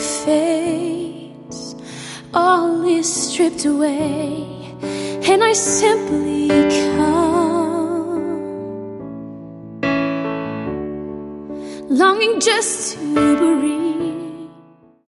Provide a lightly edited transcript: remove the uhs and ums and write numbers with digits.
fades, all is stripped away, and I simply come, longing just to breathe.